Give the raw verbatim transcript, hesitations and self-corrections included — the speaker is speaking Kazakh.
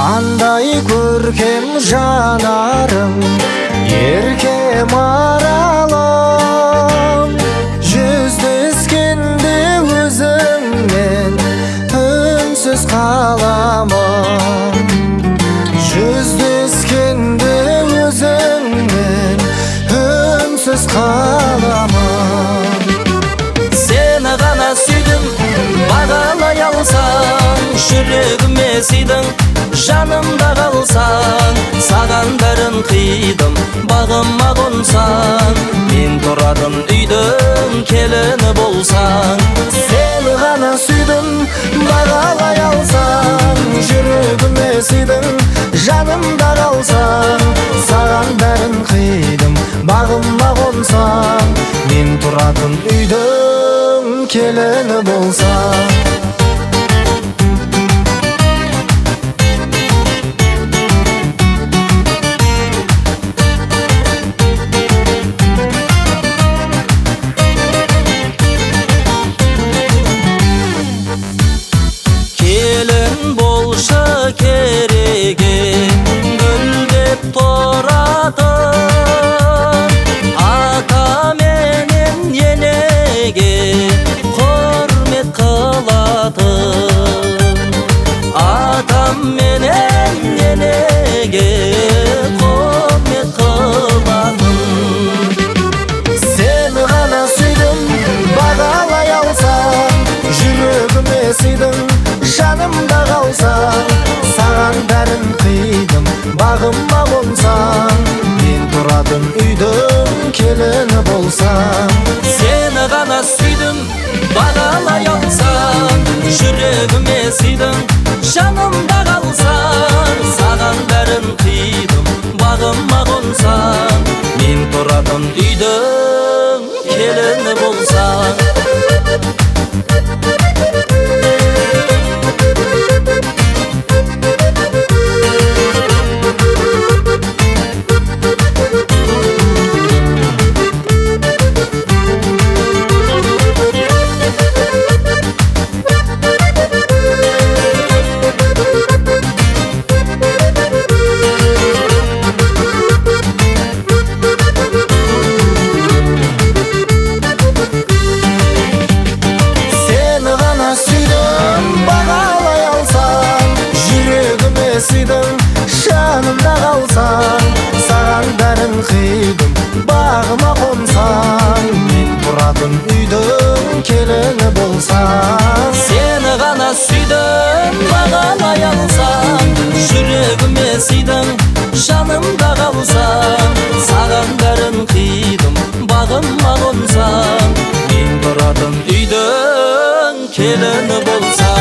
Қандай көркем жанарың, еркем аралым. Жүздескенде өзіңмен үнсіз қаламын. Жүздескенде өзіңмен үнсіз қаламын. Сені ғана сүйдім, бағалай алсаң, жүрегіме сыйдың, жанымда қалсаң. Саған бәрін қидым, бағыма қонсаң, мен тұратын үйдің келіні болсаң. Сені ғана сүйдім, бағалай алсаң, жүрегіме сыйдың, жанымда қалсаң. Саған бәрін қидым, бағыма қонсаң, мен тұратын үйдің келіні болсаң. Келін болшы кереге, гүл деп тұратын, ата менен енеге құрмет қылатын. Атам менен енеге құрмет қылатын. Сені ғана сүйдім, бағалай алсаң, жүрегіме сыйдың, жанымда қалсаң. Саған бәрін қидым, бағыма қонсаң, мен тұратын үйдің келіні болсаң. Сені ғана сүйдім, бағалай алсаң, жүрегіме сыйдың, жанымда қалсаң. Саған бәрін қидым, бағыма қонсаң, мен тұратын үйдің келіні болсаң. Сыйдың, жанымда қалсаң. Саған бәрін қидым, бағыма қонсаң, мен тұратын үйдің келіні болсаң. Сені ғана сүйдім, бағалай алсаң, жүрегіме сыйдың, жанымда қалсаң. Саған бәрін қидым, бағыма қонсаң, мен тұратын үйдің келіні болсаң.